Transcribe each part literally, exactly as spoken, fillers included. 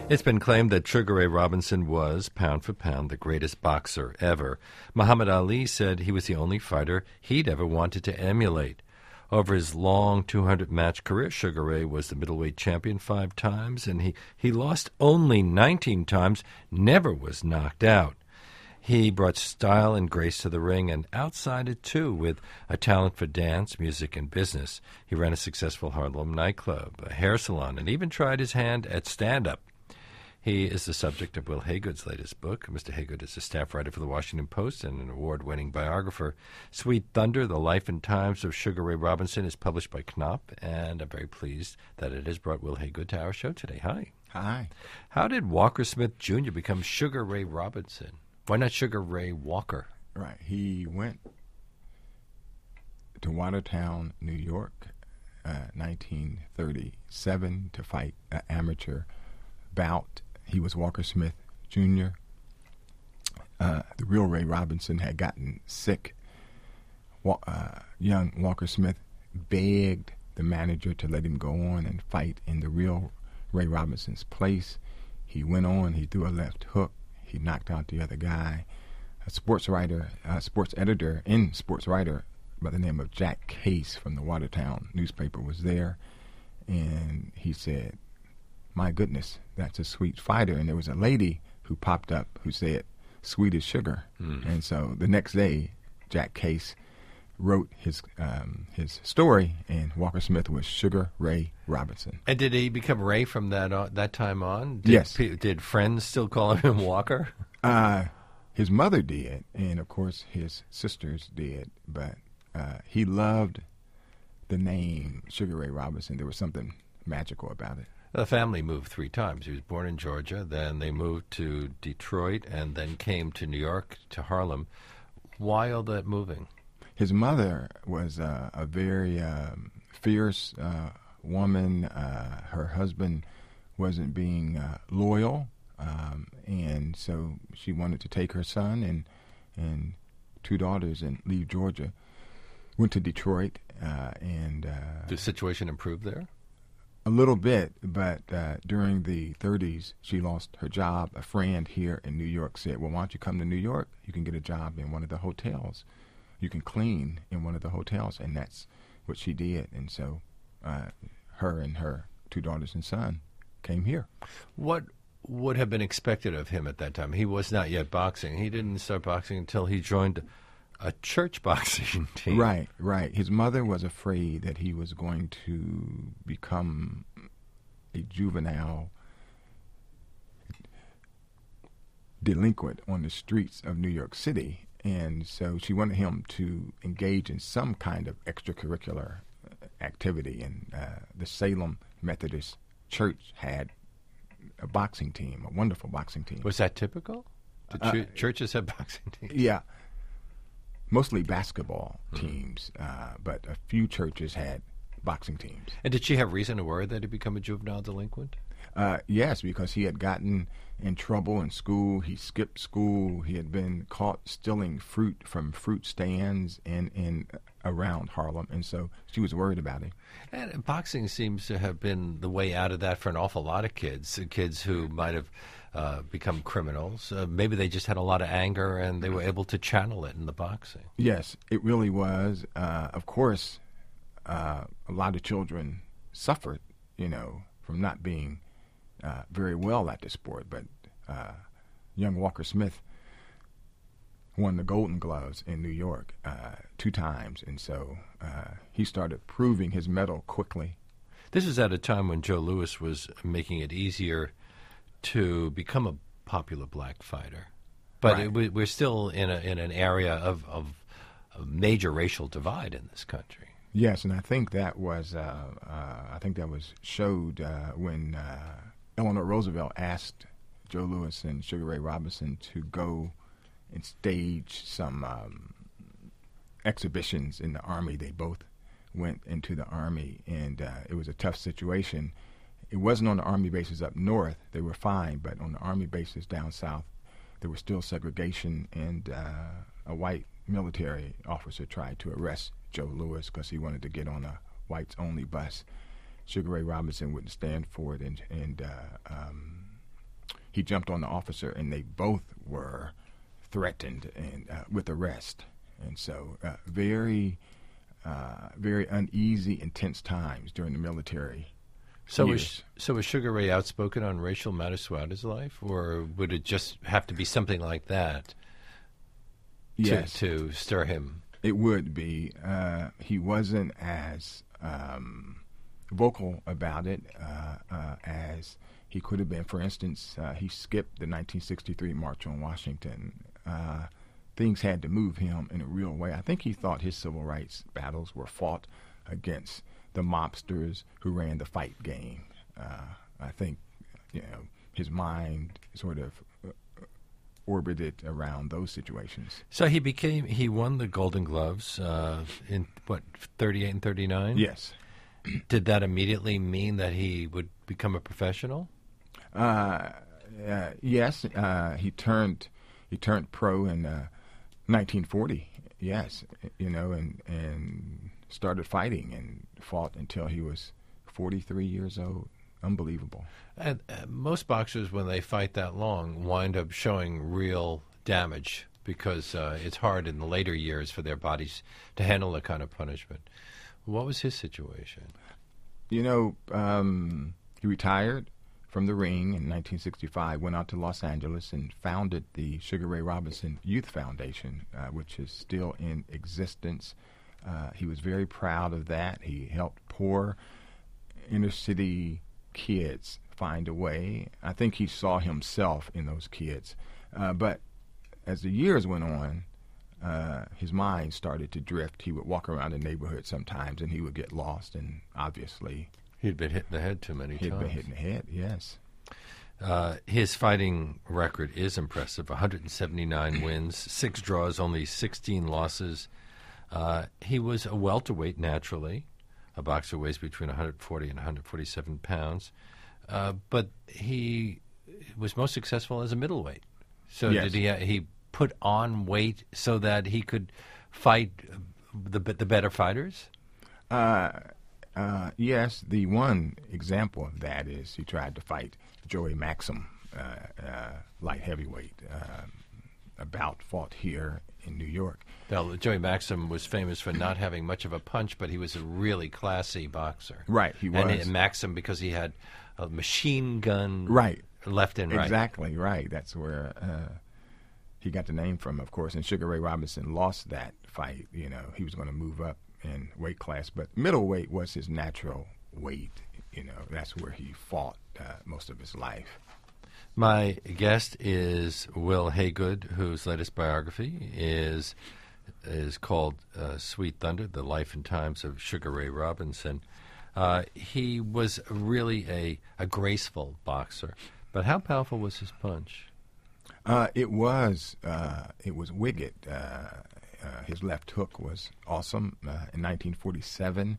It's been claimed that Sugar Ray Robinson was, pound for pound, the greatest boxer ever. Muhammad Ali said he was the only fighter he'd ever wanted to emulate. Over his long two hundred match career, Sugar Ray was the middleweight champion five times, and he, he lost only nineteen times, never was knocked out. He brought style and grace to the ring and outside it, too, with a talent for dance, music, and business. He ran a successful Harlem nightclub, a hair salon, and even tried his hand at stand-up. He is the subject of Will Haygood's latest book. Mister Haygood is a staff writer for the Washington Post and an award-winning biographer. Sweet Thunder, The Life and Times of Sugar Ray Robinson is published by Knopf, and I'm very pleased that it has brought Will Haygood to our show today. Hi. Hi. How did Walker Smith Junior become Sugar Ray Robinson? Why not Sugar Ray Walker? Right. He went to Watertown, New York, uh, nineteen thirty-seven, to fight an amateur bout. He was Walker Smith Junior Uh, the real Ray Robinson had gotten sick. Wa- uh, young Walker Smith begged the manager to let him go on and fight in the real Ray Robinson's place. He went on. He threw a left hook. He knocked out the other guy. A sports writer, a sports editor in sports writer by the name of Jack Case from the Watertown newspaper was there, and he said, "My goodness, that's a sweet fighter." And there was a lady who popped up who said, "Sweet as sugar." Mm. And so the next day, Jack Case wrote his um, his story, and Walker Smith was Sugar Ray Robinson. And did he become Ray from that uh, that time on? Did yes. P- did friends still call him Walker? Uh, his mother did, and of course his sisters did, but uh, he loved the name Sugar Ray Robinson. There was something magical about it. The family moved three times. He was born in Georgia, then they moved to Detroit, and then came to New York, to Harlem. Why all that moving? His mother was uh, a very um, fierce uh, woman. Uh, her husband wasn't being uh, loyal, um, and so she wanted to take her son and and two daughters and leave Georgia. Went to Detroit, uh, and uh, the situation improved there? A little bit, but uh, during the thirties, she lost her job. A friend here in New York said, "Well, why don't you come to New York? You can get a job in one of the hotels. You can clean in one of the hotels." And that's what she did. And so uh, her and her two daughters and son came here. What would have been expected of him at that time? He was not yet boxing. He didn't start boxing until he joined a church boxing team. Right, right. His mother was afraid that he was going to become a juvenile delinquent on the streets of New York City. And so she wanted him to engage in some kind of extracurricular activity. And uh, the Salem Methodist Church had a boxing team, a wonderful boxing team. Was that typical? Did Uh, ch- churches have boxing teams? Yeah. Mostly basketball teams, uh, but a few churches had boxing teams. And did she have reason to worry that he'd become a juvenile delinquent? Uh, yes, because he had gotten in trouble in school. He skipped school. He had been caught stealing fruit from fruit stands in, in around Harlem, and so she was worried about him. And boxing seems to have been the way out of that for an awful lot of kids, kids who might have uh, become criminals. Uh, maybe they just had a lot of anger and they were able to channel it in the boxing. Yes, it really was. Uh, of course, uh, a lot of children suffered, you know, from not being uh, very well at the sport. But uh, young Walker Smith won the Golden Gloves in New York uh, two times, and so uh, he started proving his mettle quickly. This is at a time when Joe Louis was making it easier to become a popular black fighter, but Right. it, we, we're still in a in an area of, of a major racial divide in this country. Yes, and I think that was uh, uh, I think that was showed uh, when uh, Eleanor Roosevelt asked Joe Louis and Sugar Ray Robinson to go and stage some um, exhibitions in the Army. They both went into the Army, and uh, it was a tough situation. It wasn't on the Army bases up north. They were fine, but on the Army bases down south, there was still segregation, and uh, a white military officer tried to arrest Joe Louis because he wanted to get on a whites-only bus. Sugar Ray Robinson wouldn't stand for it, and, and uh, um, he jumped on the officer, and they both were threatened and uh, with arrest. And so uh, very, uh, very uneasy, intense times during the military So years. was, so was Sugar Ray outspoken on racial matters throughout his life, or would it just have to be something like that to, Yes. to stir him? It would be. Uh, he wasn't as um, vocal about it uh, uh, as he could have been. For instance, uh, he skipped the nineteen sixty-three March on Washington. Uh, things had to move him in a real way. I think he thought his civil rights battles were fought against the mobsters who ran the fight game. Uh, I think, you know, his mind sort of uh, orbited around those situations. So he became he won the Golden Gloves uh, in what thirty-eight and thirty-nine. Yes. Did that immediately mean that he would become a professional? Uh, uh, yes. Uh, he turned he turned pro in uh, nineteen forty. Yes, you know, and and started fighting and fought until he was forty-three years old. Unbelievable. And uh, most boxers, when they fight that long, wind up showing real damage because uh, it's hard in the later years for their bodies to handle that kind of punishment. What was his situation? You know, um, he retired from the ring in nineteen sixty-five, went out to Los Angeles and founded the Sugar Ray Robinson Youth Foundation, uh, which is still in existence. Uh, he was very proud of that. He helped poor inner city kids find a way. I think he saw himself in those kids. Uh, but as the years went on, uh, his mind started to drift. He would walk around the neighborhood sometimes, and he would get lost, and obviously He'd been hit in the head too many he'd times. been hit in the head, yes. Uh, his fighting record is impressive: one hundred seventy-nine wins, six draws, only sixteen losses. Uh, he was a welterweight naturally. A boxer weighs between one hundred forty and one hundred forty-seven pounds. Uh, but he was most successful as a middleweight. So Yes. did he? Uh, he put on weight so that he could fight the the better fighters. Uh, uh, yes, the one example of that is he tried to fight Joey Maxim, uh, uh, light heavyweight, uh, a bout fought here in New York. Now, Joey Maxim was famous for not having much of a punch, but he was a really classy boxer. Right, he was. And, and Maxim, because he had a machine gun Right. left and right. Exactly, right. That's where uh, he got the name from, of course. And Sugar Ray Robinson lost that fight. You know, he was going to move up in weight class, but middleweight was his natural weight. You know, that's where he fought uh, most of his life. My guest is Will Haygood, whose latest biography is is called uh, Sweet Thunder, The Life and Times of Sugar Ray Robinson. Uh, he was really a, a graceful boxer, but how powerful was his punch? Uh, it was uh, it was wicked. Uh, uh, his left hook was awesome. Uh, in nineteen forty-seven,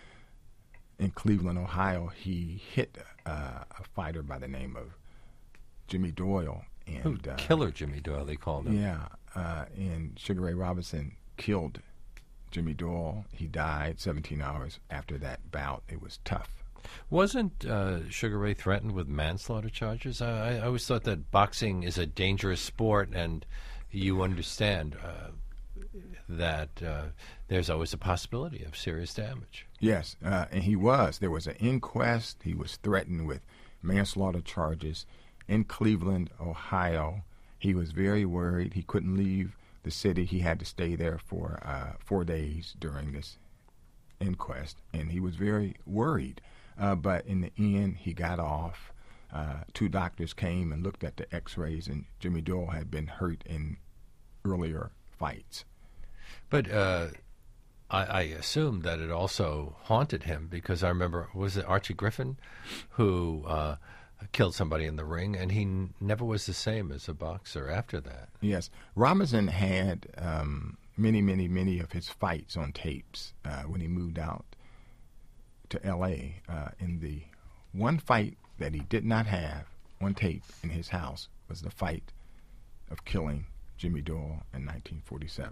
in Cleveland, Ohio, he hit uh, a fighter by the name of Jimmy Doyle. And Ooh, uh, Killer Jimmy Doyle, they called him. Yeah, uh, and Sugar Ray Robinson killed Jimmy Doyle. He died seventeen hours after that bout. It was tough. Wasn't uh, Sugar Ray threatened with manslaughter charges? I, I always thought that boxing is a dangerous sport, and you understand uh, that uh, there's always a possibility of serious damage. Yes, uh, and he was. There was an inquest. He was threatened with manslaughter charges in Cleveland, Ohio. He was very worried. He couldn't leave the city. He had to stay there for uh, four days during this inquest, and he was very worried. Uh, but in the end, he got off. Uh, two doctors came and looked at the x-rays, and Jimmy Doyle had been hurt in earlier fights. But uh, I, I assume that it also haunted him, because I remember, was it Archie Griffin who uh, killed somebody in the ring, and he n- never was the same as a boxer after that. Yes. Robinson had um, many, many, many of his fights on tapes uh, when he moved out to L A Uh, in the one fight that he did not have on tape in his house was the fight of killing Jimmy Doyle in nineteen forty-seven.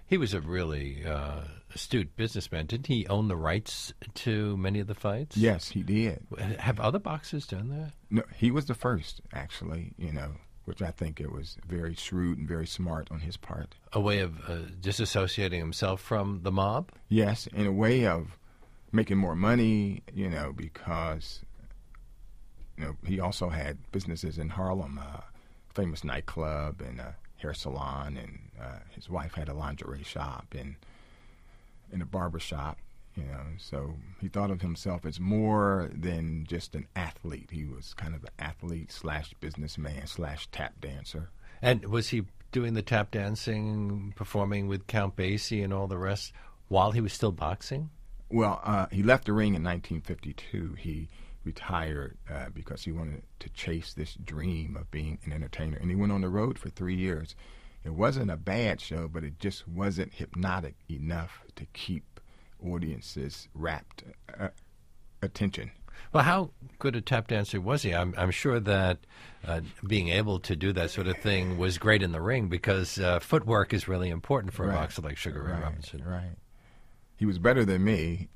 He was a really uh, astute businessman. Didn't he own the rights to many of the fights? Yes, he did. Have other boxers done that? No, he was the first, actually, you know, which I think it was very shrewd and very smart on his part. A way of uh, disassociating himself from the mob? Yes, in a way of making more money, you know, because you know he also had businesses in Harlem, a famous nightclub and a hair salon, and uh, his wife had a lingerie shop and in a barber shop, you know. So he thought of himself as more than just an athlete. He was kind of an athlete slash businessman slash tap dancer. And was he doing the tap dancing, performing with Count Basie and all the rest while he was still boxing? Well, uh, he left the ring in nineteen fifty-two. He retired uh, because he wanted to chase this dream of being an entertainer. And he went on the road for three years. It wasn't a bad show, but it just wasn't hypnotic enough to keep audiences rapt uh, attention. Well, how good a tap dancer was he? I'm, I'm sure that uh, being able to do that sort of thing was great in the ring, because uh, footwork is really important for right. a boxer like Sugar Ray right. Robinson. Right. He was better than me.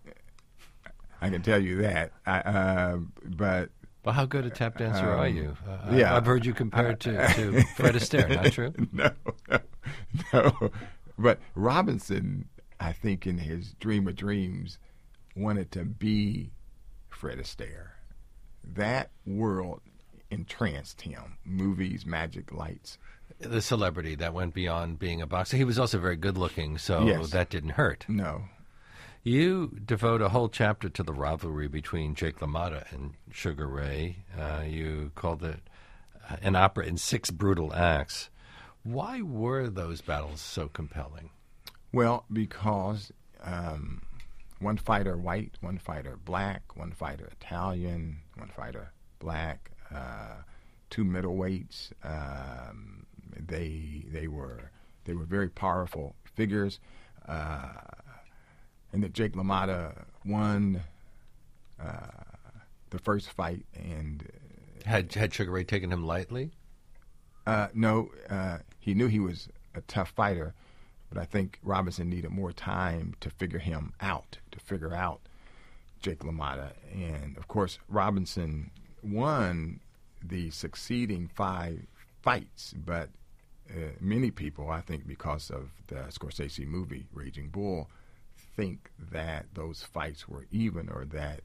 I can tell you that. I, uh, but well, how good a tap dancer um, are you? Uh, yeah, I've heard you compared to, to Fred Astaire. Not true? No, no, no. But Robinson, I think, in his dream of dreams, wanted to be Fred Astaire. That world entranced him. Movies, magic, lights. The celebrity that went beyond being a boxer. He was also very good looking, so yes. that didn't hurt. No. You devote a whole chapter to the rivalry between Jake LaMotta and Sugar Ray. Uh, you called it an opera in six brutal acts. Why were those battles so compelling? Well, because um, one fighter white, one fighter black, one fighter Italian, one fighter black, uh, two middleweights. Um, they they were they were very powerful figures. Uh, And that Jake LaMotta won uh, the first fight, and uh, had had Sugar Ray taken him lightly? Uh, no, uh, he knew he was a tough fighter, but I think Robinson needed more time to figure him out, to figure out Jake LaMotta, and of course Robinson won the succeeding five fights, but uh, many people, I think, because of the Scorsese movie Raging Bull, think that those fights were even, or that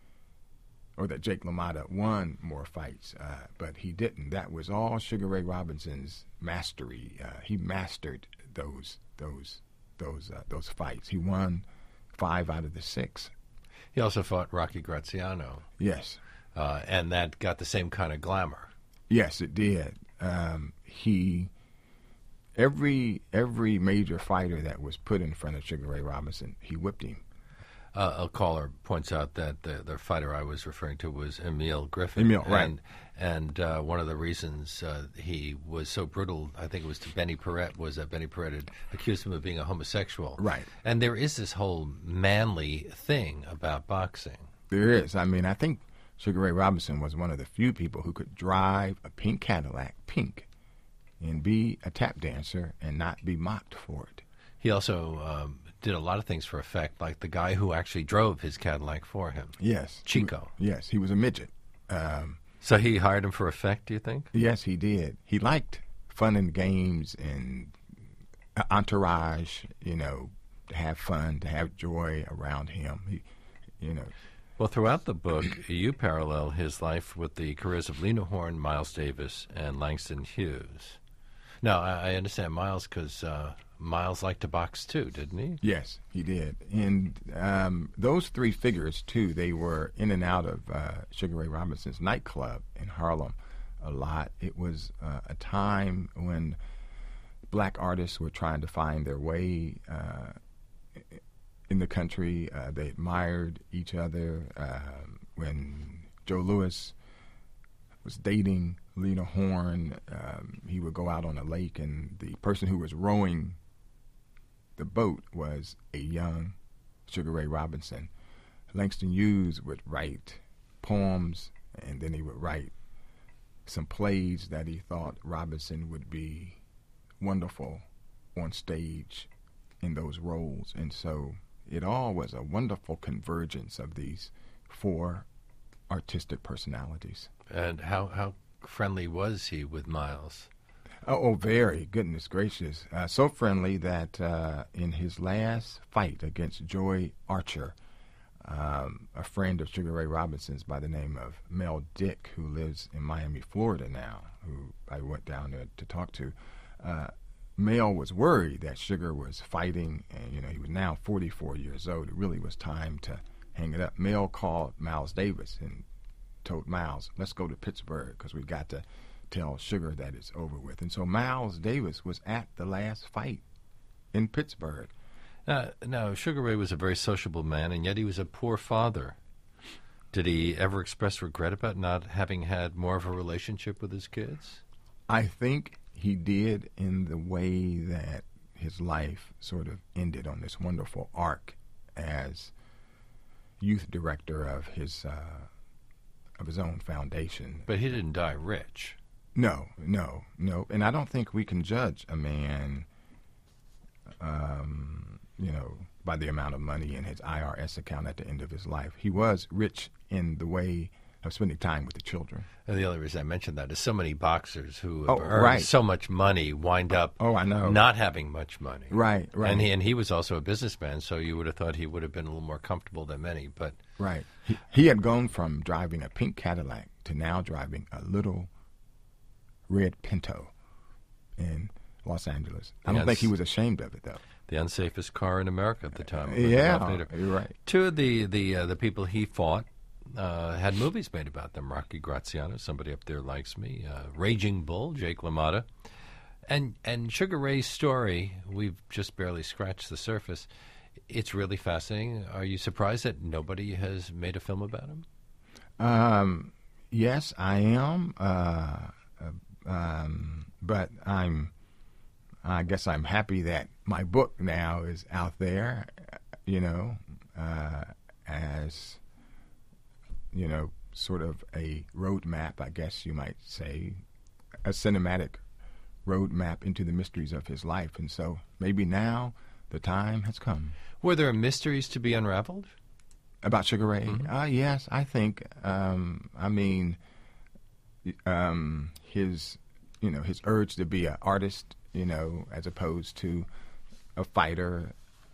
or that Jake LaMotta won more fights, uh, but he didn't. That was all Sugar Ray Robinson's mastery. Uh, he mastered those those those uh, those fights. He won five out of the six. He also fought Rocky Graziano. Yes, uh, and that got the same kind of glamour. Yes, it did. Um, he. Every every major fighter that was put in front of Sugar Ray Robinson, he whipped him. Uh, a caller points out that the, the fighter I was referring to was Emil Griffin. Emil, right. And, and uh, one of the reasons uh, he was so brutal, I think it was to Benny Paret, was that Benny Paret had accused him of being a homosexual. Right. And there is this whole manly thing about boxing. There is. I mean, I think Sugar Ray Robinson was one of the few people who could drive a pink Cadillac, pink, and be a tap dancer and not be mocked for it. He also um, did a lot of things for effect, like the guy who actually drove his Cadillac for him. Yes. Chico. He, yes, he was a midget. Um, so he hired him for effect, do you think? Yes, he did. He liked fun and games and entourage, you know, to have fun, to have joy around him. He, you know. Well, throughout the book, you parallel his life with the careers of Lena Horne, Miles Davis, and Langston Hughes. Now, I, I understand Miles because uh, Miles liked to box too, didn't he? Yes, he did. And um, those three figures, too, they were in and out of uh, Sugar Ray Robinson's nightclub in Harlem a lot. It was uh, a time when black artists were trying to find their way uh, in the country. Uh, they admired each other. Uh, when Joe Louis was dating Lena Horne, um, he would go out on a lake, and the person who was rowing the boat was a young Sugar Ray Robinson. Langston Hughes would write poems, and then he would write some plays that he thought Robinson would be wonderful on stage in those roles. And so it all was a wonderful convergence of these four artistic personalities. And how, how friendly was he with Miles? Oh, oh very. Goodness gracious. Uh, so friendly that uh, in his last fight against Joy Archer, um, a friend of Sugar Ray Robinson's by the name of Mel Dick, who lives in Miami, Florida now, who I went down there to talk to, uh, Mel was worried that Sugar was fighting, and you know he was now forty-four years old. It really was time to hang it up. Mel called Miles Davis and told Miles, let's go to Pittsburgh because we got to tell Sugar that it's over with. And so Miles Davis was at the last fight in Pittsburgh. Now, now, Sugar Ray was a very sociable man, and yet he was a poor father. Did he ever express regret about not having had more of a relationship with his kids? I think he did, in the way that his life sort of ended on this wonderful arc as youth director of his uh, of his own foundation. But he didn't die rich. No, no, no. And I don't think we can judge a man, um, you know, by the amount of money in his I R S account at the end of his life. He was rich in the way of spending time with the children. And the only reason I mentioned that is so many boxers who have Oh, earned right. so much money wind up Oh, I know. not having much money. Right, right. And he, and he was also a businessman, so you would have thought he would have been a little more comfortable than many. But Right. He, he had gone from driving a pink Cadillac to now driving a little red Pinto in Los Angeles. I don't Yes. think he was ashamed of it, though. the unsafest car in America at the time. Yeah, you're right. Two of the the uh, the people he fought uh, had movies made about them. Rocky Graziano, somebody up there likes me. Uh, Raging Bull, Jake LaMotta, and and Sugar Ray's story. We've just barely scratched the surface. It's really fascinating. Are you surprised that nobody has made a film about him? Um, yes, I am. Uh, uh, um, but I'm. I guess I'm happy that my book now is out there. You know, uh, as you know, sort of a roadmap, I guess you might say, a cinematic roadmap into the mysteries of his life. And so maybe now the time has come. Were there mysteries to be unraveled? About Sugar Ray? Mm-hmm. Uh, yes, I think. Um, I mean, um, his, you know, his urge to be an artist, you know, as opposed to a fighter.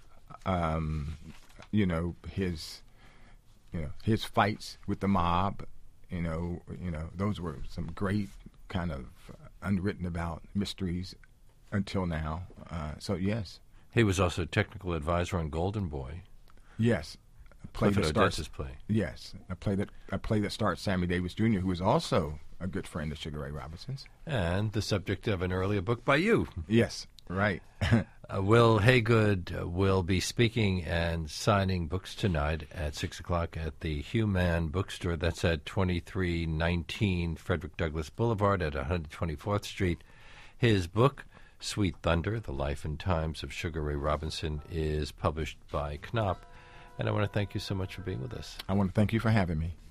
Um, you know, his, you know, his fights with the mob. You know, you know, those were some great kind of unwritten about mysteries until now. Uh, so yes, He was also a technical advisor on Golden Boy. yes. A play Clifford that starts, Odessa's play. yes, a play that a play that starts Sammy Davis Junior, who is also a good friend of Sugar Ray Robinson's. And the subject of an earlier book by you. Yes, right. Uh, Will Haygood uh, will be speaking and signing books tonight at six o'clock at the Hugh Mann Bookstore. That's at twenty-three nineteen Frederick Douglass Boulevard at one hundred twenty-fourth Street. His book, Sweet Thunder, The Life and Times of Sugar Ray Robinson, is published by Knopf. And I want to thank you so much for being with us. I want to thank you for having me.